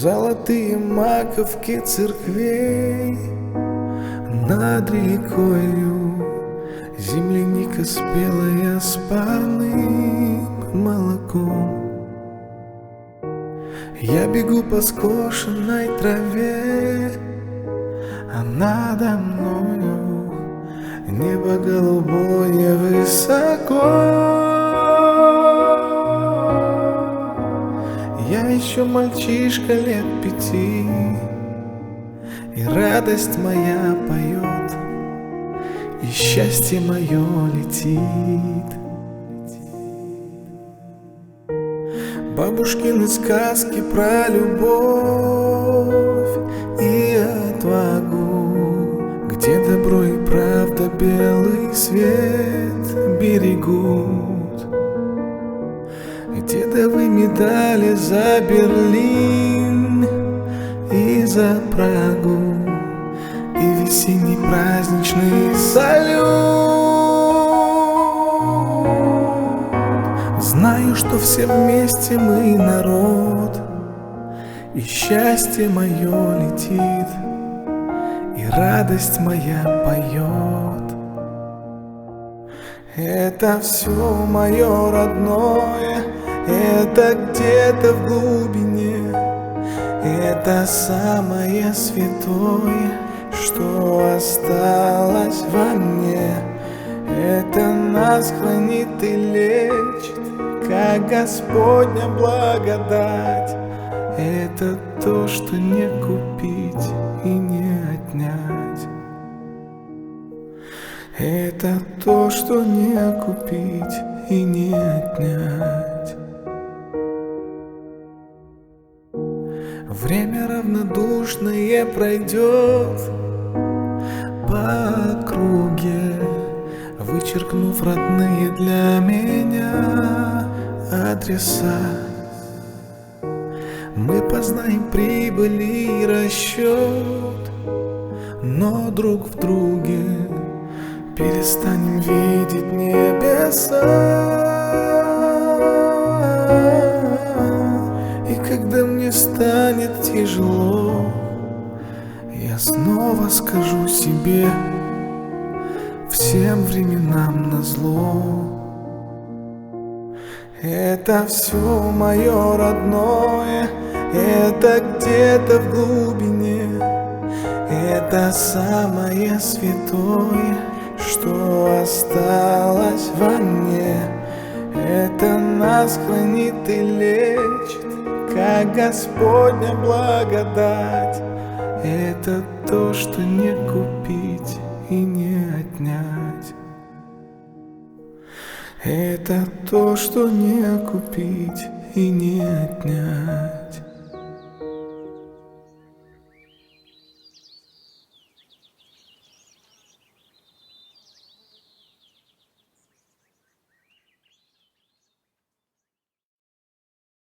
Золотые маковки церквей над рекою, земляника спелая с парным молоком. Я бегу по скошенной траве, а надо мною небо голубое высоко. Я еще мальчишка лет 5, и радость моя поет, и счастье мое летит. Бабушкины сказки про любовь и отвагу, где добро и правда белый свет берегут, дедовы медали за Берлин и за Прагу, и весенний праздничный салют. Знаю, что все вместе мы народ, и счастье мое летит, и радость моя поет. Это все мое родное, это где-то в глубине, это самое святое, что осталось во мне. Это нас хранит и лечит, как Господня благодать. Это то, что не купить и не отнять. Это то, что не купить и не отнять. Время равнодушное пройдет по округе, вычеркнув родные для меня адреса. Мы познаем прибыль и расчет, но друг в друге перестанем видеть небеса. И когда мне станет тяжело, я снова скажу себе: всем временам назло. Это все мое родное, это где-то в глубине, это самое святое, что осталось во мне. Это нас хранит и лечит, как Господня благодать. Это то, что не купить и не отнять. Это то, что не купить и не отнять.